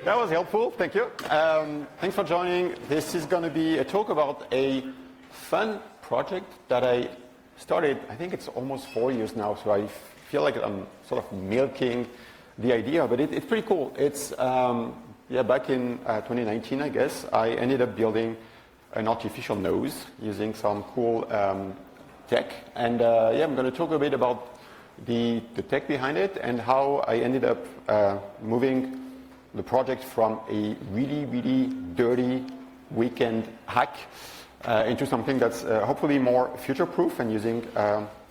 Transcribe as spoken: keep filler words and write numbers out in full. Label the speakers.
Speaker 1: That was helpful, thank you. Um, thanks for joining. This is going to be a talk about a fun project that I started, I think it's almost four years now, so I feel like I'm sort of milking the idea, but it, it's pretty cool. It's, um, yeah, back in uh, twenty nineteen, I guess, I ended up building an artificial nose using some cool um, tech. And uh, yeah, I'm going to talk a bit about the, the tech behind it and how I ended up uh, moving the project from a really, really dirty weekend hack uh, into something that's uh, hopefully more future-proof and using um,